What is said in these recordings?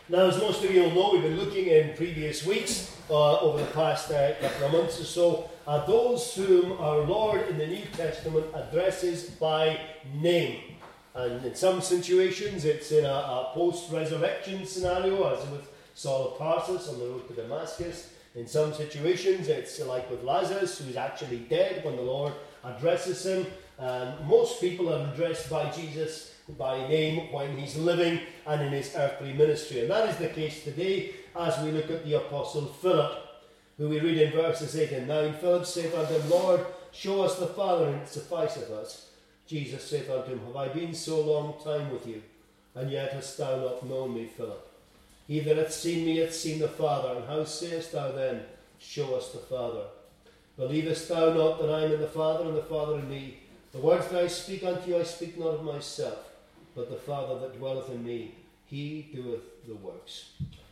Now, as most of you will know, we've been looking in previous weeks, over the past couple of months or so, at those whom our Lord in the New Testament addresses by name. And in some situations, it's in a post-resurrection scenario, as with Saul of Tarsus on the road to Damascus. In some situations, it's like with Lazarus, who's actually dead when the Lord addresses him. Most people are addressed by Jesus by name when he's living and in his earthly ministry. And that is the case today as we look at the Apostle Philip, who we read in verses 8 and 9. Philip saith unto him, Lord, show us the Father, and it sufficeth us. Jesus saith unto him, Have I been so long time with you, and yet hast thou not known me, Philip? He that hath seen me hath seen the Father. And how sayest thou then, Show us the Father? Believest thou not that I am in the Father, and the Father in me? The words that I speak unto you, I speak not of myself, but the Father that dwelleth in me, he doeth the works.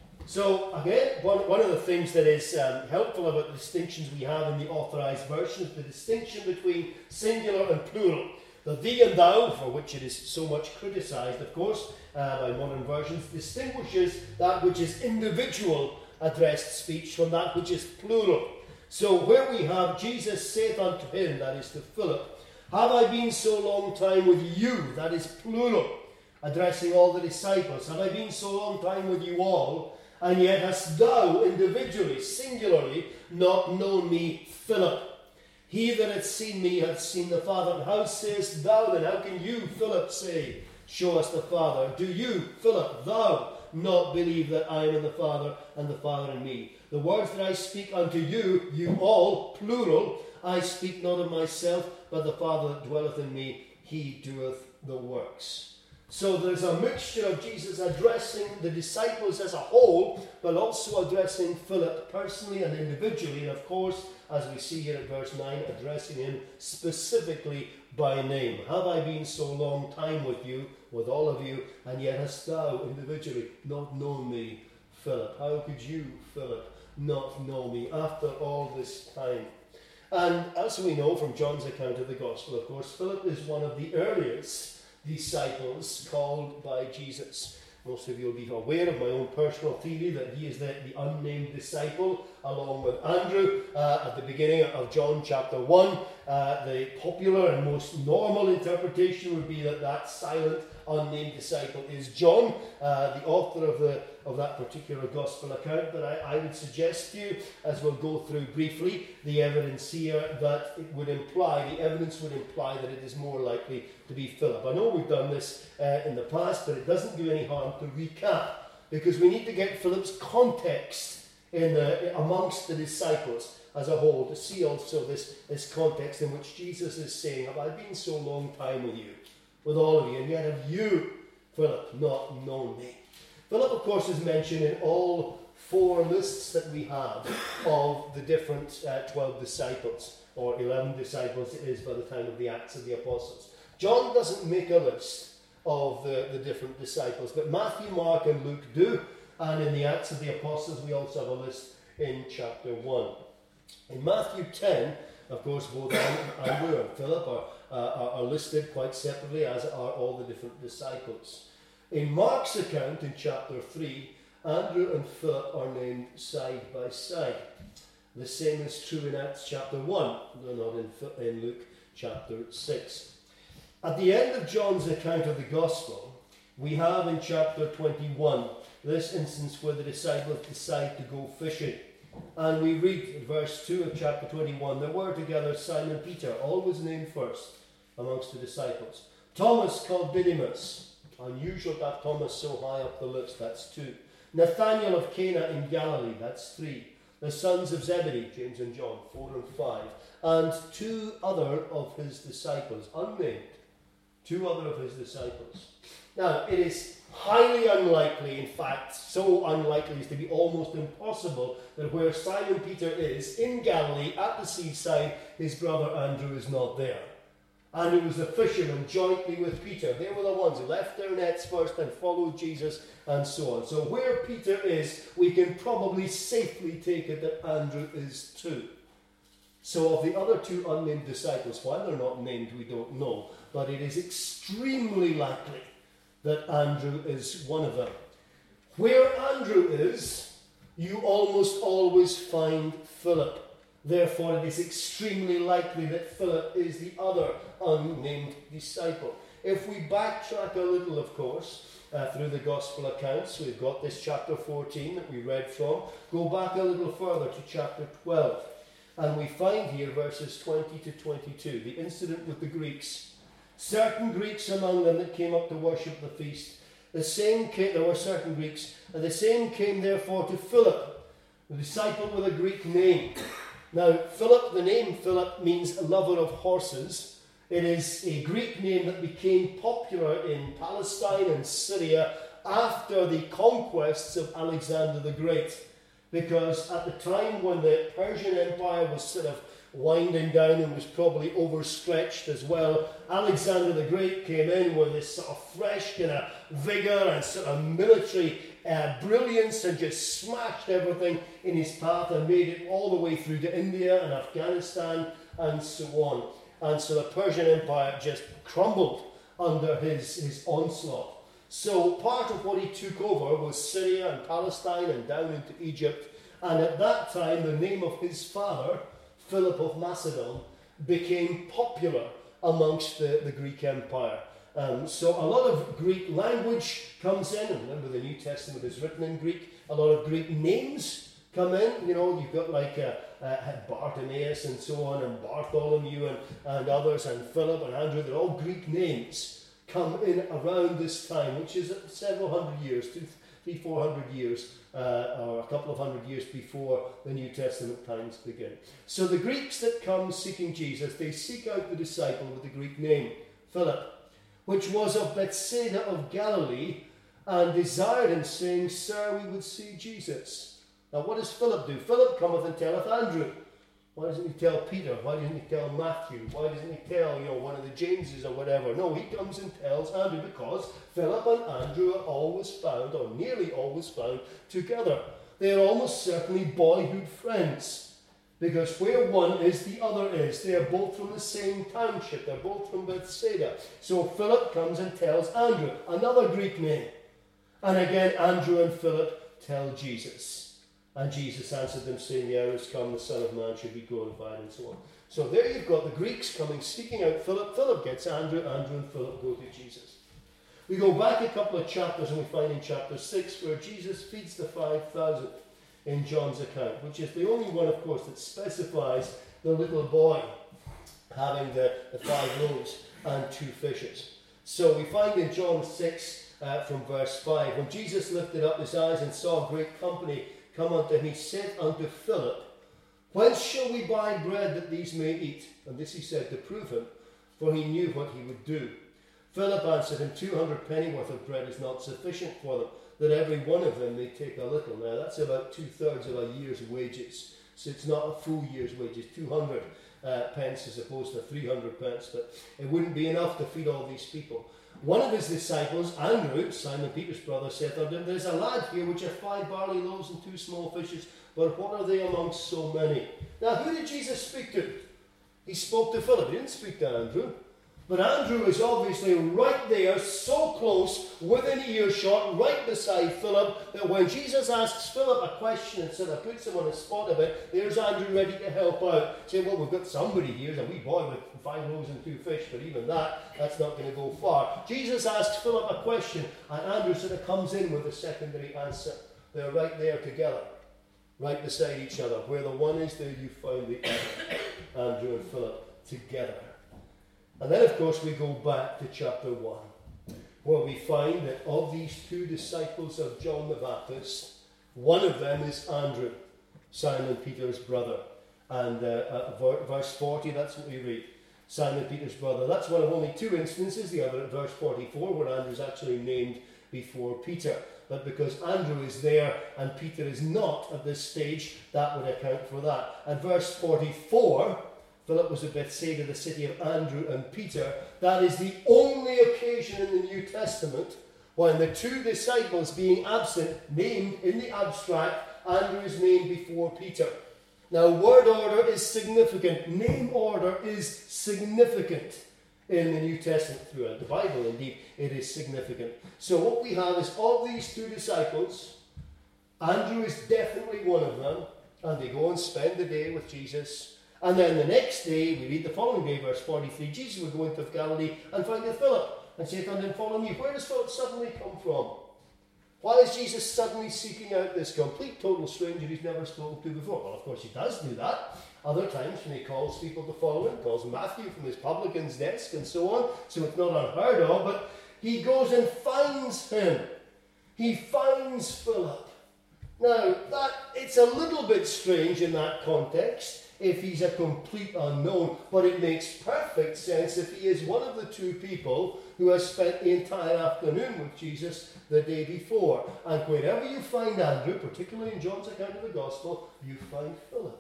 So, again, one of the things that is helpful about the distinctions we have in the authorized version is the distinction between singular and plural. The thee and thou, for which it is so much criticized, of course, by modern versions, distinguishes that which is individual addressed speech from that which is plural. So, where we have Jesus saith unto him, that is to Philip, Have I been so long time with you? That is plural, addressing all the disciples. Have I been so long time with you all, and yet hast thou individually, singularly, not known me, Philip? He that hath seen me hath seen the Father. And how sayest thou then? How can you, Philip, say, Show us the Father? Do you, Philip, thou not believe that I am in the Father, and the Father in me? The words that I speak unto you, you all, plural, I speak not of myself, but the Father that dwelleth in me, he doeth the works. So there's a mixture of Jesus addressing the disciples as a whole, but also addressing Philip personally and individually, and of course, as we see here at verse 9, addressing him specifically by name. Have I been so long time with you, with all of you, and yet hast thou individually not known me, Philip? How could you, Philip, not know me after all this time? And as we know from John's account of the Gospel, of course, Philip is one of the earliest disciples called by Jesus. Most of you will be aware of my own personal theory that he is the unnamed disciple, along with Andrew, at the beginning of John chapter 1. The popular and most normal interpretation would be that silent, unnamed disciple is John, the author of that particular gospel account. But I would suggest to you, as we'll go through briefly, the evidence here that it would imply, the evidence would imply that it is more likely to be Philip. I know we've done this in the past, but it doesn't do any harm to recap, because we need to get Philip's context amongst the disciples as a whole, to see also this context in which Jesus is saying, Have I been so long time with you, with all of you, and yet have you, Philip, not known me? Philip, of course, is mentioned in all four lists that we have of the different 12 disciples, or 11 disciples it is by the time of the Acts of the Apostles. John doesn't make a list of the different disciples, but Matthew, Mark, and Luke do, and in the Acts of the Apostles we also have a list in chapter 1. In Matthew 10, of course, both Andrew and Philip are listed quite separately, as are all the different disciples. In Mark's account in chapter 3, Andrew and Philip are named side by side. The same is true in Acts chapter 1, though not in Luke chapter 6. At the end of John's account of the Gospel, we have in chapter 21 this instance where the disciples decide to go fishing. And we read in verse 2 of chapter 21, there were together Simon Peter, always named first amongst the disciples. Thomas called Didymus, unusual to have Thomas so high up the list, that's 2. Nathanael of Cana in Galilee, that's 3. The sons of Zebedee, James and John, 4 and 5. And 2 other of his disciples, unnamed. 2 other of his disciples. Now, it is highly unlikely, in fact, so unlikely as to be almost impossible, that where Simon Peter is, in Galilee, at the seaside, his brother Andrew is not there. And it was the fishermen jointly with Peter. They were the ones who left their nets first and followed Jesus and so on. So where Peter is, we can probably safely take it that Andrew is too. So of the other 2 unnamed disciples, why they're not named, we don't know. But it is extremely likely that Andrew is one of them. Where Andrew is, you almost always find Philip. Therefore, it is extremely likely that Philip is the other unnamed disciple. If we backtrack a little, of course, through the Gospel accounts, we've got this chapter 14 that we read from. Go back a little further to chapter 12. And we find here verses 20 to 22, the incident with the Greeks. Certain Greeks among them that came up to worship the feast. There were certain Greeks, and the same came therefore to Philip, the disciple with a Greek name. Now, Philip, the name Philip means lover of horses. It is a Greek name that became popular in Palestine and Syria after the conquests of Alexander the Great. Because at the time when the Persian Empire was sort of winding down and was probably overstretched as well, Alexander the Great came in with this sort of fresh kind of vigour and sort of military brilliance and just smashed everything in his path and made it all the way through to India and Afghanistan and so on. And so the Persian Empire just crumbled under his onslaught. So part of what he took over was Syria and Palestine and down into Egypt. And at that time, the name of his father, Philip of Macedon, became popular amongst the Greek Empire. So a lot of Greek language comes in. And remember, the New Testament is written in Greek. A lot of Greek names come in. You know, you've got like Bartimaeus and so on, and Bartholomew and others, and Philip and Andrew. They're all Greek names come in around this time, which is several hundred years, 300-400 years, or a couple of hundred years before the New Testament times begin. So the Greeks that come seeking Jesus, they seek out the disciple with the Greek name, Philip, which was of Bethsaida of Galilee, and desired him, saying, Sir, we would see Jesus. Now what does Philip do? Philip cometh and telleth Andrew. Why doesn't he tell Peter? Why doesn't he tell Matthew? Why doesn't he tell, one of the Jameses or whatever? No, he comes and tells Andrew, because Philip and Andrew are always found, or nearly always found, together. They are almost certainly boyhood friends, because where one is, the other is. They are both from the same township. They're both from Bethsaida. So Philip comes and tells Andrew, another Greek name. And again, Andrew and Philip tell Jesus. And Jesus answered them, saying, The hour is come, the Son of Man should be glorified, and so on. So there you've got the Greeks coming, seeking out Philip. Philip gets Andrew. Andrew and Philip go to Jesus. We go back a couple of chapters, and we find in chapter 6 where Jesus feeds the 5,000 in John's account, which is the only one, of course, that specifies the little boy having the 5 loaves and 2 fishes. So we find in John 6, from verse 5, when Jesus lifted up his eyes and saw a great company come unto him, he said unto Philip, Whence shall we buy bread that these may eat? And this he said to prove him, for he knew what he would do. Philip answered him, 200 pennyworth of bread is not sufficient for them, that every one of them may take a little. Now that's about 2/3 of a year's wages. So it's not a full year's wages, 200 pence as opposed to 300 pence. But it wouldn't be enough to feed all these people. One of his disciples, Andrew, Simon Peter's brother, said unto him, There's a lad here which hath 5 barley loaves and 2 small fishes, but what are they amongst so many? Now who did Jesus speak to? He spoke to Philip. He didn't speak to Andrew. But Andrew is obviously right there, so close, within earshot, right beside Philip, that when Jesus asks Philip a question and sort of puts him on the spot a bit, there's Andrew ready to help out. Saying, well, we've got somebody here, a wee boy with 5 loaves and 2 fish, but even that's not going to go far. Jesus asks Philip a question, and Andrew sort of comes in with a secondary answer. They're right there together, right beside each other. Where the one is, there you find the other. Andrew and Philip together. And then, of course, we go back to chapter 1, where we find that of these 2 disciples of John the Baptist, one of them is Andrew, Simon Peter's brother. And verse 40, that's what we read. Simon Peter's brother. That's one of only 2 instances, the other at verse 44, where Andrew's actually named before Peter. But because Andrew is there and Peter is not at this stage, that would account for that. At verse 44, Philip was at Bethsaida, the city of Andrew and Peter. That is the only occasion in the New Testament when the 2 disciples being absent, named in the abstract, Andrew is named before Peter. Now, word order is significant. Name order is significant in the New Testament throughout the Bible. Indeed, it is significant. So what we have is of these two disciples, Andrew is definitely one of them, and they go and spend the day with Jesus. And then the next day, we read the following day, verse 43, Jesus would go into Galilee and find Philip and say unto him, follow me. Where does Philip suddenly come from? Why is Jesus suddenly seeking out this complete, total stranger he's never spoken to before? Well, of course, he does do that. Other times when he calls people to follow him, calls Matthew from his publican's desk and so on, so it's not unheard of, but he goes and finds him. He finds Philip. Now, it's a little bit strange in that context if he's a complete unknown, but it makes perfect sense if he is one of the two people who has spent the entire afternoon with Jesus the day before. And wherever you find Andrew, particularly in John's account of the Gospel, you find Philip.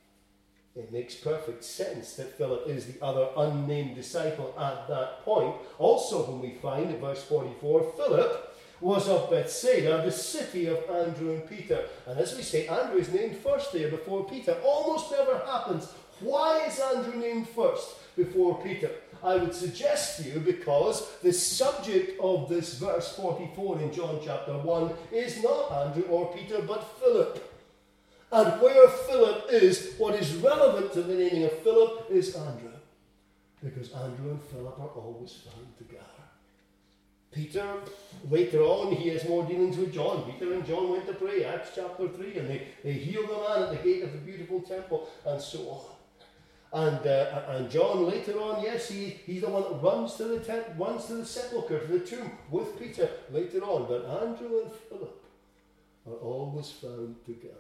It makes perfect sense that Philip is the other unnamed disciple at that point. Also, when we find in verse 44, Philip was of Bethsaida, the city of Andrew and Peter. And as we say, Andrew is named first there before Peter. Almost never happens. Why is Andrew named first before Peter? I would suggest to you because the subject of this verse 44 in John chapter 1 is not Andrew or Peter, but Philip. And where Philip is, what is relevant to the naming of Philip is Andrew. Because Andrew and Philip are always found together. Peter, later on, he has more dealings with John. Peter and John went to pray, Acts chapter 3, and they healed the man at the gate of the beautiful temple, and so on. And John later on, yes, he's the one that runs to the tent, runs to the sepulchre, to the tomb with Peter later on. But Andrew and Philip are always found together.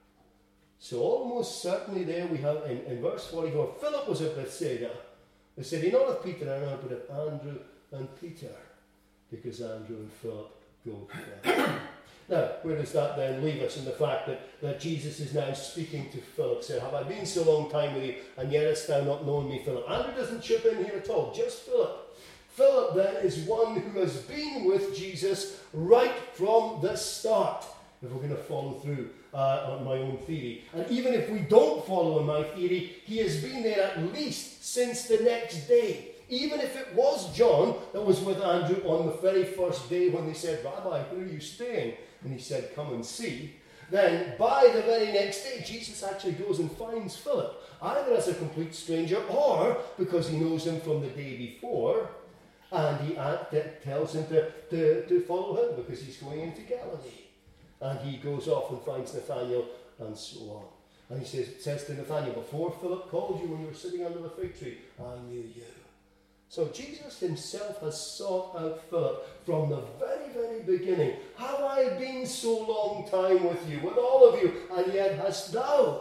So almost certainly there we have in verse 44, Philip was at Bethsaida, the city not of Peter and Andrew, but of Andrew and Peter, because Andrew and Philip go together. Now, where does that then leave us in the fact that Jesus is now speaking to Philip, saying, have I been so long time with you, and yet hast thou not known me, Philip? Andrew doesn't chip in here at all, just Philip. Philip then is one who has been with Jesus right from the start, if we're going to follow through on my own theory. And even if we don't follow in my theory, he has been there at least since the next day. Even if it was John that was with Andrew on the very first day when they said, Rabbi, where are you staying? And he said, come and see. Then by the very next day, Jesus actually goes and finds Philip, either as a complete stranger or because he knows him from the day before, and he tells him to follow him because he's going into Galilee. And he goes off and finds Nathanael and so on. And he says to Nathanael, before Philip called you when you were sitting under the fig tree, I knew you. So Jesus himself has sought out Philip from the very, very beginning. Have I been so long time with you, with all of you, and yet hast thou,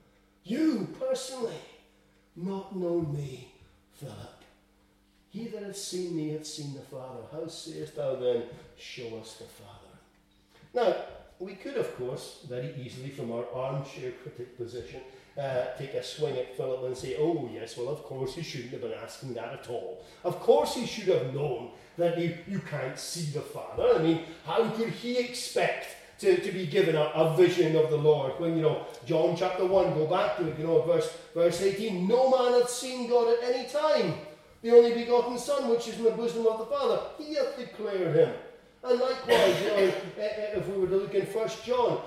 you personally, not known me, Philip? He that hath seen me hath seen the Father. How sayest thou then, show us the Father? Now, we could, of course, very easily from our armchair critic position, take a swing at Philip and say, oh yes, well of course he shouldn't have been asking that at all. Of course he should have known that you can't see the Father. I mean, how could he expect to be given a vision of the Lord when, John chapter 1, go back to it, verse 18, no man hath seen God at any time. The only begotten Son, which is in the bosom of the Father, he hath declared him. And likewise, if we were to look in 1 John,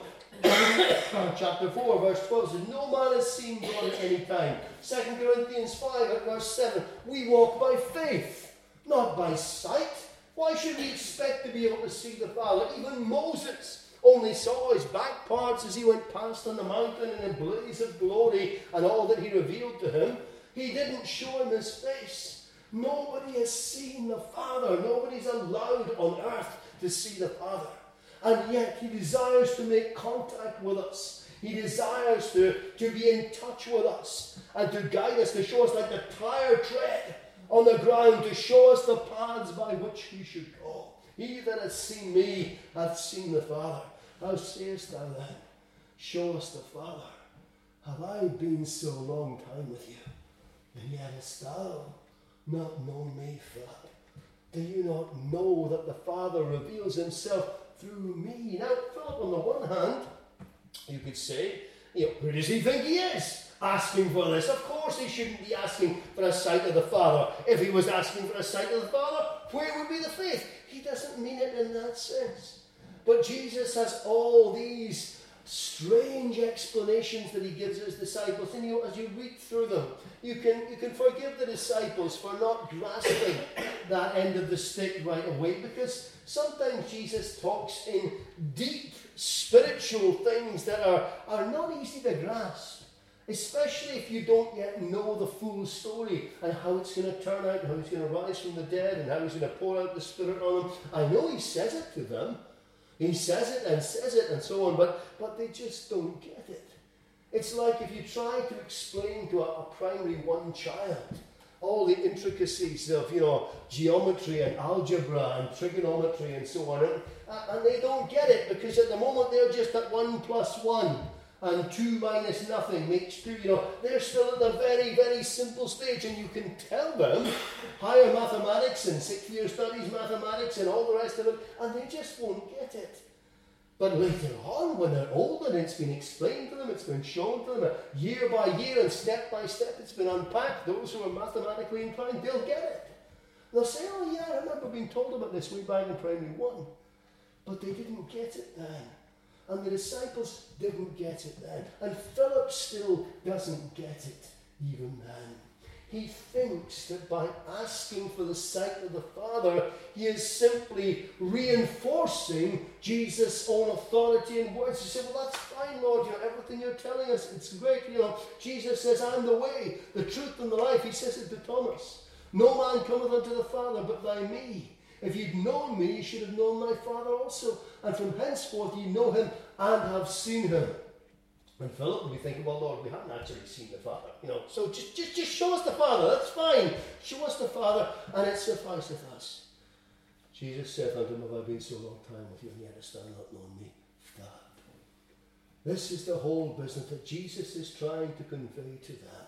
chapter 4, verse 12 says, no man has seen God at any time. 2 Corinthians 5 at verse 7, we walk by faith, not by sight. Why should we expect to be able to see the Father? Even Moses only saw his back parts as he went past on the mountain in a blaze of glory and all that he revealed to him. He didn't show him his face. Nobody has seen the Father. Nobody's allowed on earth to see the Father. And yet he desires to make contact with us. He desires to be in touch with us and to guide us, to show us like the tire tread on the ground, to show us the paths by which we should go. He that hath seen me hath seen the Father. How sayest thou then, show us the Father? Have I been so long time with you, and yet hast thou not known me, Philip? Do you not know that the Father reveals himself through me? Now, Philip, on the one hand, you could say, who does he think he is? asking for this. Of course he shouldn't be asking for a sight of the Father. If he was asking for a sight of the Father, where would be the faith? He doesn't mean it in that sense. But Jesus has all these strange explanations that he gives his disciples. And as you read through them, you can forgive the disciples for not grasping that end of the stick right away, because sometimes Jesus talks in deep spiritual things that are not easy to grasp, especially if you don't yet know the full story and how it's going to turn out, how he's going to rise from the dead and how he's going to pour out the Spirit on them. I know he says it to them. He says it and so on, but they just don't get it. It's like if you try to explain to a primary one child all the intricacies of, geometry and algebra and trigonometry and so on, and they don't get it, because at the moment they're just at 1 plus 1 and 2 minus nothing makes 2. They're still at the very, very simple stage, and you can tell them higher mathematics and 6-year studies mathematics and all the rest of it, and they just won't get it. But later on, when they're older and it's been explained to them, it's been shown to them year by year and step by step, it's been unpacked. Those who are mathematically inclined, they'll get it. They'll say, oh yeah, I remember being told about this way back in primary 1. But they didn't get it then. And the disciples didn't get it then. And Philip still doesn't get it even then. He thinks that by asking for the sight of the Father, he is simply reinforcing Jesus' own authority and words. He said, well, that's fine, Lord. Everything you're telling us, it's great. Jesus says, I'm the way, the truth, and the life. He says it to Thomas. No man cometh unto the Father but by me. If you'd known me, you should have known my Father also. And from henceforth you know him and have seen him. And Philip will be thinking, well, Lord, we haven't actually seen the Father. So just show us the Father. That's fine. Show us the Father, and it sufficeth us. Jesus saith unto him, have I been so long time with you, and yet hast thou not known me? Philip. This is the whole business that Jesus is trying to convey to them.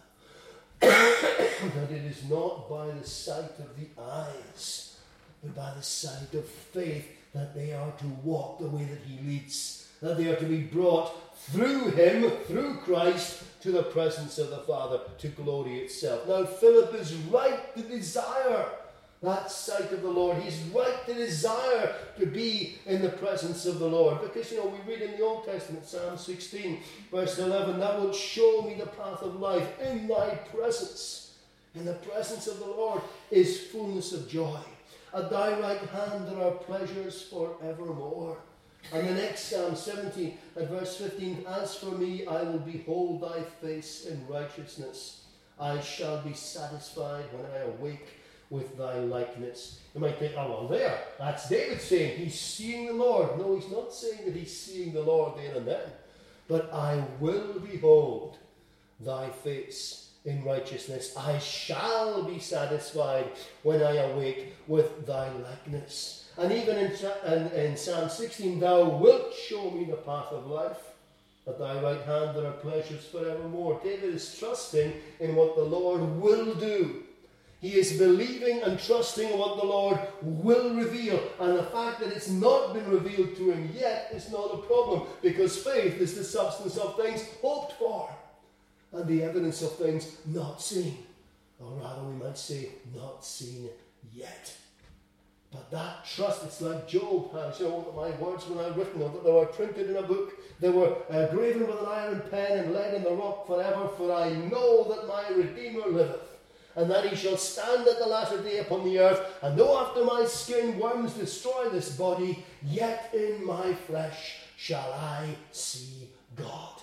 That it is not by the sight of the eyes, but by the sight of faith, that they are to walk the way that he leads, that they are to be brought through him, through Christ, to the presence of the Father, to glory itself. Now, Philip is right to desire that sight of the Lord. He's right to desire to be in the presence of the Lord. Because, we read in the Old Testament, Psalm 16, verse 11, thou wilt show me the path of life in thy presence. In the presence of the Lord is fullness of joy. At thy right hand there are pleasures forevermore. And the next Psalm 17 and verse 15, as for me, I will behold thy face in righteousness. I shall be satisfied when I awake with thy likeness. You might think, oh, well, that's David saying he's seeing the Lord. No, he's not saying that he's seeing the Lord there and then. But I will behold thy face in righteousness. I shall be satisfied when I awake with thy likeness. And even in Psalm 16, thou wilt show me the path of life. At thy right hand there are pleasures forevermore. David is trusting in what the Lord will do. He is believing and trusting in what the Lord will reveal. And the fact that it's not been revealed to him yet is not a problem, because faith is the substance of things hoped for and the evidence of things not seen. Or rather, we might say, not seen yet. But that trust, it's like Job has. My words were not written, that they were printed in a book. They were graven with an iron pen and laid in the rock forever. For I know that my Redeemer liveth, and that he shall stand at the latter day upon the earth. And though after my skin worms destroy this body, yet in my flesh shall I see God.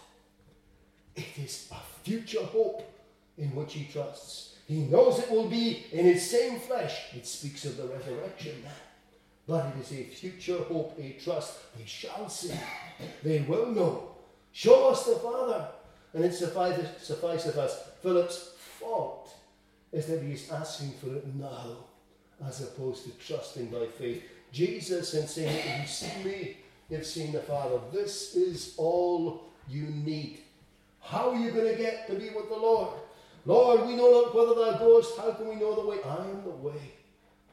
It is a future hope in which he trusts. He knows it will be in his same flesh. It speaks of the resurrection then. But it is a future hope, a trust. They shall see. They will know. Show us the Father. And it sufficeth us. Philip's fault is that he is asking for it now, as opposed to trusting by faith. Jesus, in saying, if you've seen me, you've seen the Father. This is all you need. How are you going to get to be with the Lord? Lord, we know not whither thou goest. How can we know the way? I am the way,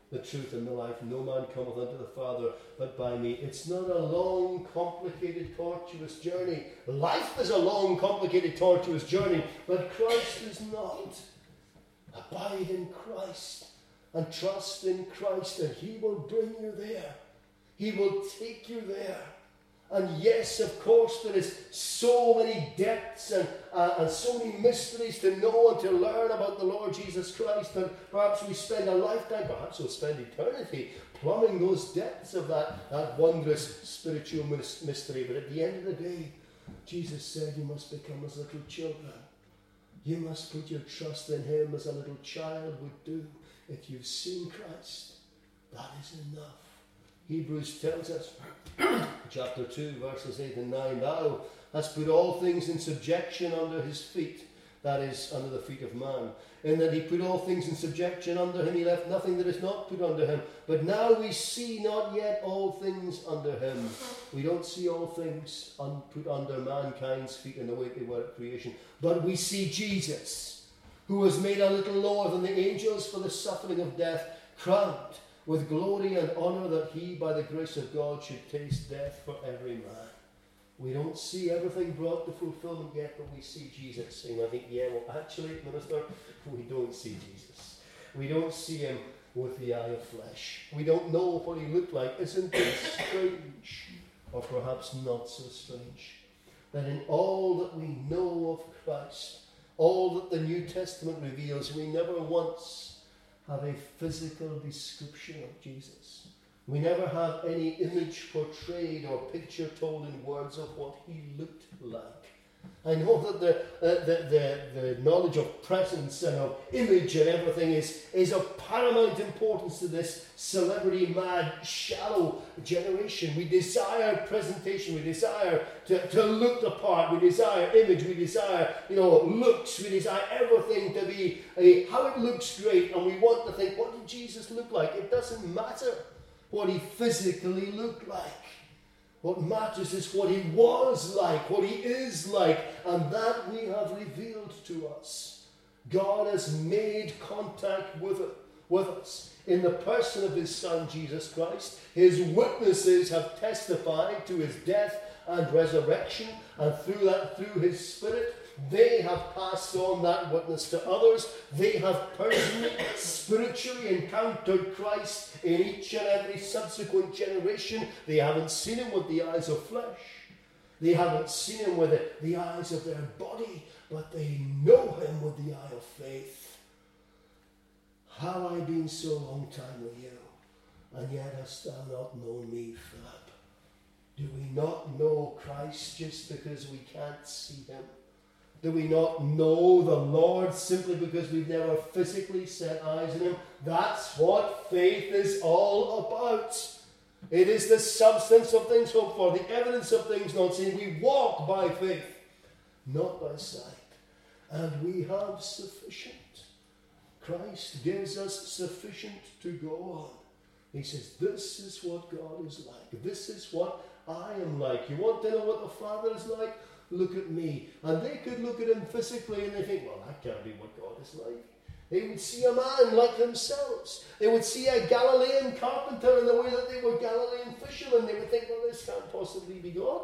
the truth, and the life. No man cometh unto the Father but by me. It's not a long, complicated, tortuous journey. Life is a long, complicated, tortuous journey, but Christ is not. Abide in Christ and trust in Christ, and He will bring you there. He will take you there. And yes, of course, there is so many depths and so many mysteries to know and to learn about the Lord Jesus Christ. And perhaps we spend a lifetime, perhaps we'll spend eternity plumbing those depths of that wondrous spiritual mystery. But at the end of the day, Jesus said you must become as little children. You must put your trust in Him as a little child would do. If you've seen Christ, that is enough. Hebrews tells us, chapter 2, verses 8 and 9, Thou hast put all things in subjection under His feet, that is, under the feet of man. In that He put all things in subjection under Him, He left nothing that is not put under Him. But now we see not yet all things under Him. We don't see all things put under mankind's feet in the way they were at creation. But we see Jesus, who was made a little lower than the angels for the suffering of death, crowned with glory and honour, that He, by the grace of God, should taste death for every man. We don't see everything brought to fulfillment yet, but we see Jesus. And I think, actually, minister, we don't see Jesus. We don't see Him with the eye of flesh. We don't know what He looked like. Isn't it strange, or perhaps not so strange, that in all that we know of Christ, all that the New Testament reveals, we never once have a physical description of Jesus. We never have any image portrayed or picture told in words of what He looked like. I know that the knowledge of presence and of image and everything is of paramount importance to this celebrity-mad, shallow generation. We desire presentation. We desire to look the part. We desire image. We desire, looks. We desire everything to be how it looks great. And we want to think, what did Jesus look like? It doesn't matter what He physically looked like. What matters is what He was like, what He is like, and that we have revealed to us. God has made contact with us in the person of His Son, Jesus Christ. His witnesses have testified to His death and resurrection, and through His Spirit, they have passed on that witness to others. They have personally, spiritually encountered Christ in each and every subsequent generation. They haven't seen Him with the eyes of flesh. They haven't seen Him with the eyes of their body, but they know Him with the eye of faith. Have I been so long time with you, and yet hast thou not known me, Philip? Do we not know Christ just because we can't see Him? Do we not know the Lord simply because we've never physically set eyes on Him? That's what faith is all about. It is the substance of things hoped for, the evidence of things not seen. We walk by faith, not by sight. And we have sufficient. Christ gives us sufficient to go on. He says, this is what God is like. This is what I am like. You want to know what the Father is like? Look at me. And they could look at Him physically and they think, well, that can't be what God is like. They would see a man like themselves. They would see a Galilean carpenter in the way that they were Galilean fishermen. They would think, well, this can't possibly be God.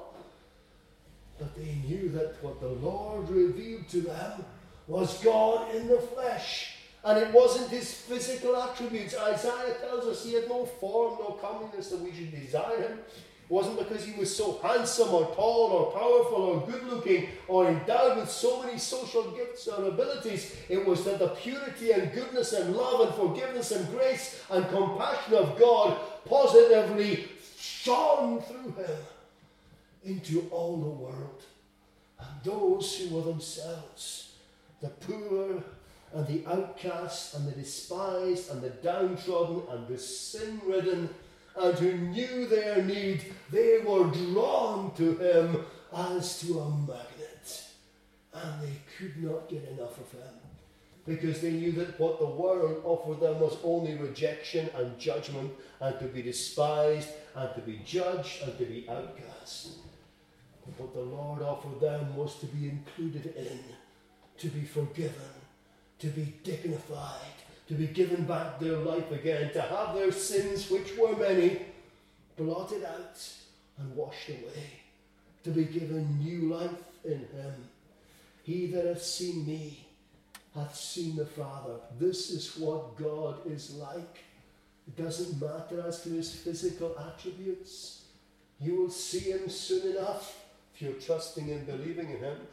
But they knew that what the Lord revealed to them was God in the flesh. And it wasn't His physical attributes. Isaiah tells us He had no form, no comeliness that we should desire Him. It wasn't because He was so handsome or tall or powerful or good-looking or endowed with so many social gifts or abilities. It was that the purity and goodness and love and forgiveness and grace and compassion of God positively shone through Him into all the world. And those who were themselves the poor and the outcast and the despised and the downtrodden and the sin-ridden, and who knew their need, they were drawn to Him as to a magnet. And they could not get enough of Him, because they knew that what the world offered them was only rejection and judgment, and to be despised, and to be judged, and to be outcast. But what the Lord offered them was to be included in, to be forgiven, to be dignified, to be given back their life again, to have their sins, which were many, blotted out and washed away, to be given new life in him. He that hath seen me hath seen the Father. This is what God is like. It doesn't matter as to his physical attributes. You will see him soon enough if you're trusting and believing in him.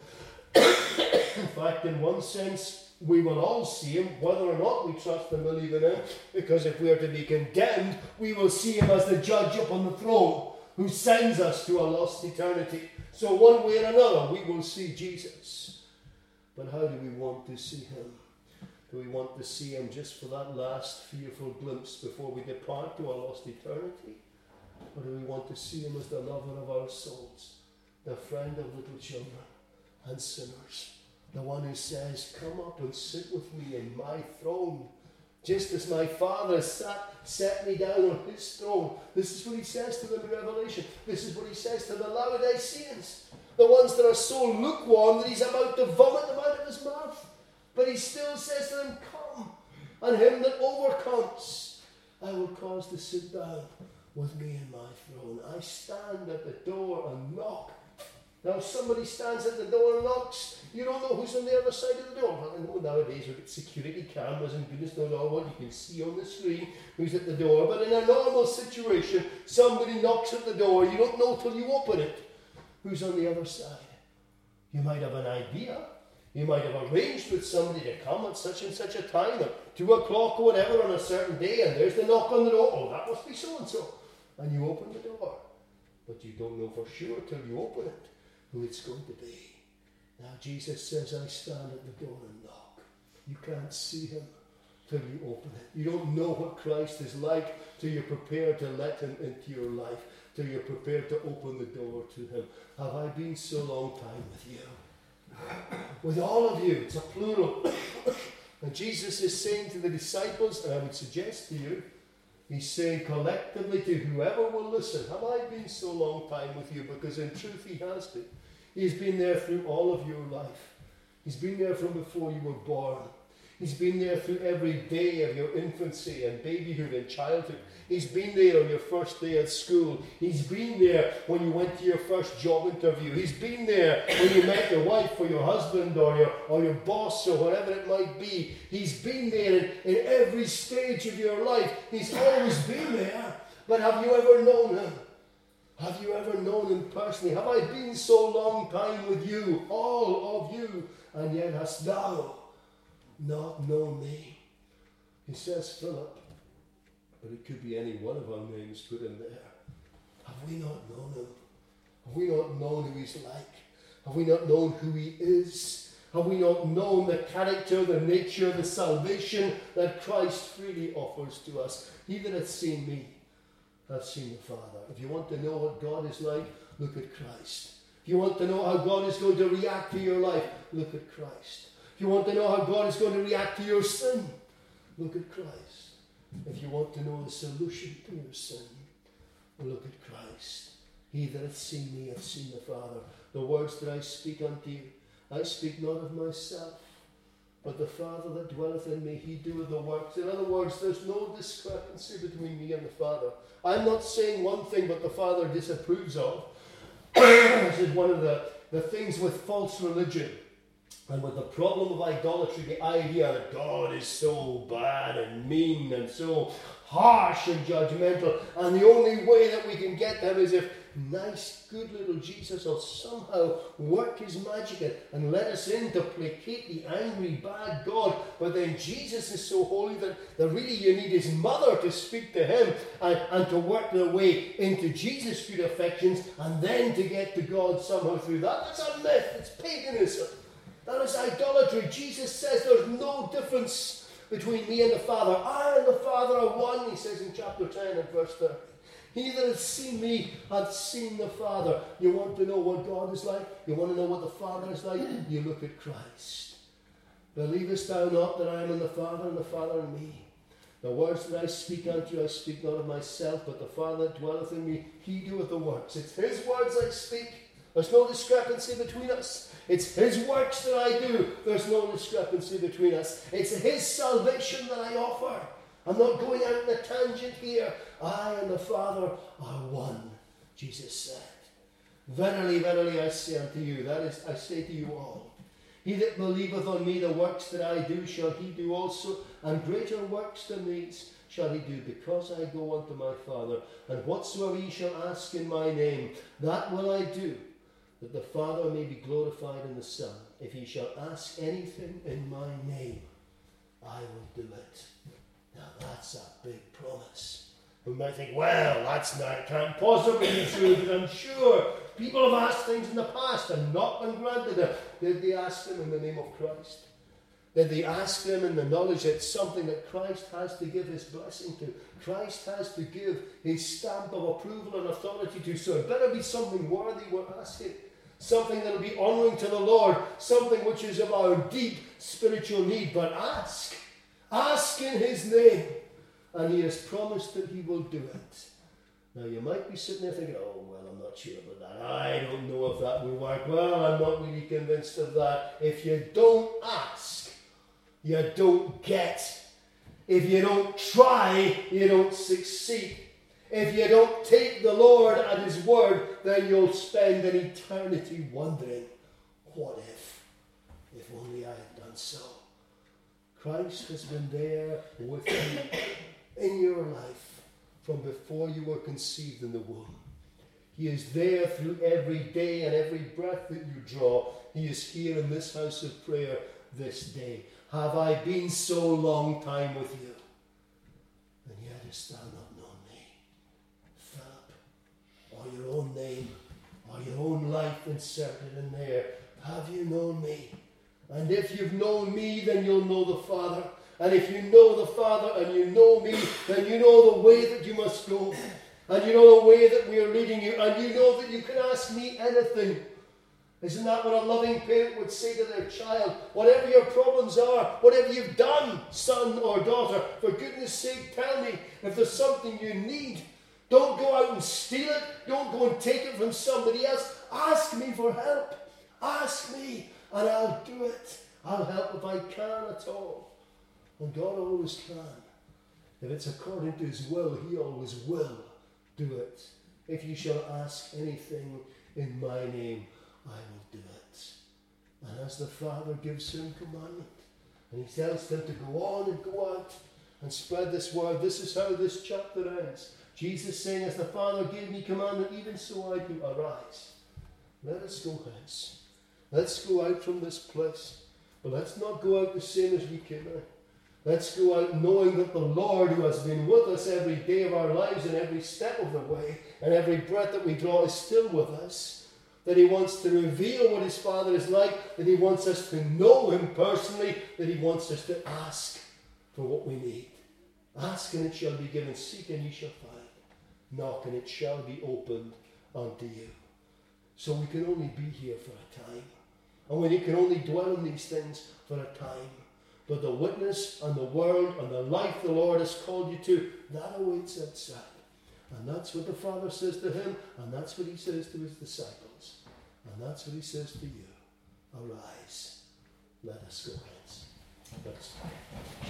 In fact, in one sense, we will all see him, whether or not we trust and believe in him, because if we are to be condemned, we will see him as the judge upon the throne, who sends us to a lost eternity. So one way or another, we will see Jesus. But how do we want to see him? Do we want to see him just for that last fearful glimpse before we depart to a lost eternity? Or do we want to see him as the lover of our souls, the friend of little children and sinners, the one who says, come up and sit with me in my throne, just as my Father set me down on his throne. This is what he says to them in Revelation. This is what he says to the Laodiceans, the ones that are so lukewarm that he's about to vomit them out of his mouth. But he still says to them, come, and him that overcomes, I will cause to sit down with me in my throne. I stand at the door and knock. Now, if somebody stands at the door and knocks, you don't know who's on the other side of the door. Well, I know nowadays we've got security cameras and goodness knows all what you can see on the screen who's at the door. But in a normal situation, somebody knocks at the door. You don't know till you open it who's on the other side. You might have an idea. You might have arranged with somebody to come at such and such a time, at 2 o'clock or whatever on a certain day, and there's the knock on the door. Oh, that must be so-and-so. And you open the door. But you don't know for sure till you open it who it's going to be. Now Jesus says, I stand at the door and knock. You can't see him till you open it. You don't know what Christ is like till you're prepared to let him into your life, till you're prepared to open the door to him. Have I been so long time with you? With all of you, it's a plural. And Jesus is saying to the disciples, and I would suggest to you, he's saying collectively to whoever will listen, have I been so long time with you? Because in truth he has been. He's been there through all of your life. He's been there from before you were born. He's been there through every day of your infancy and babyhood and childhood. He's been there on your first day at school. He's been there when you went to your first job interview. He's been there when you met your wife or your husband or your boss or whatever it might be. He's been there in every stage of your life. He's always been there. But have you ever known him? Have you ever known him personally? Have I been so long time with you, all of you, and yet hast thou not known me? He says, Philip, but it could be any one of our names put in there. Have we not known him? Have we not known who he's like? Have we not known who he is? Have we not known the character, the nature, the salvation that Christ freely offers to us? He that hath seen me hath seen the Father. If you want to know what God is like, look at Christ. If you want to know how God is going to react to your life, look at Christ. If you want to know how God is going to react to your sin, look at Christ. If you want to know the solution to your sin, look at Christ. He that hath seen me hath seen the Father. The words that I speak unto you, I speak not of myself, but the Father that dwelleth in me, he doeth the works. In other words, there's no discrepancy between me and the Father. I'm not saying one thing but the Father disapproves of. This is one of the things with false religion and with the problem of idolatry, the idea that God is so bad and mean and so harsh and judgmental, and the only way that we can get them is if nice, good little Jesus will somehow work his magic and let us in to placate the angry, bad God. But then Jesus is so holy that really you need his mother to speak to him and to work their way into Jesus' good affections and then to get to God somehow through that. That's a myth. It's paganism. That is idolatry. Jesus says there's no difference between me and the Father. I and the Father are one, he says in chapter 10 and verse 30. He that hath seen me hath seen the Father. You want to know what God is like? You want to know what the Father is like? You look at Christ. Believest thou not that I am in the Father and the Father in me? The words that I speak unto you, I speak not of myself, but the Father that dwelleth in me, he doeth the works. It's his words I speak, There's no discrepancy between us. It's His works that I do. There's no discrepancy between us. It's His salvation that I offer. I'm not going out on a tangent here. I and the Father are one, Jesus said. Verily, verily, I say unto you, that is, I say to you all, he that believeth on me, the works that I do shall he do also, and greater works than these shall he do, because I go unto my Father. And whatsoever ye shall ask in my name, that will I do, that the Father may be glorified in the Son. If ye shall ask anything in my name, I will do it. Now that's a big promise. We might think, well, can't possibly be true, but I'm sure people have asked things in the past and not been granted them. Did they ask them in the name of Christ? Did they ask them in the knowledge that it's something that Christ has to give his blessing to? Christ has to give his stamp of approval and authority to. So it better be something worthy we're asking. Something that will be honouring to the Lord. Something which is of our deep spiritual need. But ask. Ask in his name. And he has promised that he will do it. Now you might be sitting there thinking, oh, well, I'm not sure about that. I don't know if that will work. Well, I'm not really convinced of that. If you don't ask, you don't get. If you don't try, you don't succeed. If you don't take the Lord at his word, then you'll spend an eternity wondering, what if? If only I had done so. Christ has been there with you in your life from before you were conceived in the womb. He is there through every day and every breath that you draw. He is here in this house of prayer this day. Have I been so long time with you? And yet hast thou not known me? Philip, or your own name, or your own life inserted in there. Have you known me? And if you've known me, then you'll know the Father. And if you know the Father and you know me, then you know the way that you must go. And you know the way that we are leading you. And you know that you can ask me anything. Isn't that what a loving parent would say to their child? Whatever your problems are, whatever you've done, son or daughter, for goodness sake, tell me if there's something you need. Don't go out and steal it. Don't go and take it from somebody else. Ask me for help. Ask me, and I'll do it. I'll help if I can at all. And God always can. If it's according to his will, he always will do it. If you shall ask anything in my name, I will do it. And as the Father gives him commandment, and he tells them to go on and go out and spread this word, this is how this chapter ends. Jesus saying, as the Father gave me commandment, even so I do. Arise. Let us go hence. Let's go out from this place. But let's not go out the same as we came in. Let's go out knowing that the Lord, who has been with us every day of our lives and every step of the way and every breath that we draw, is still with us. That he wants to reveal what his Father is like, that he wants us to know him personally, that he wants us to ask for what we need. Ask and it shall be given, seek and ye shall find, knock and it shall be opened unto you. So we can only be here for a time, and we can only dwell in these things for a time. But the witness and the world and the life the Lord has called you to, that awaits outside. And that's what the Father says to him, and that's what he says to his disciples. And that's what he says to you. Arise, let us go hence. Let us pray.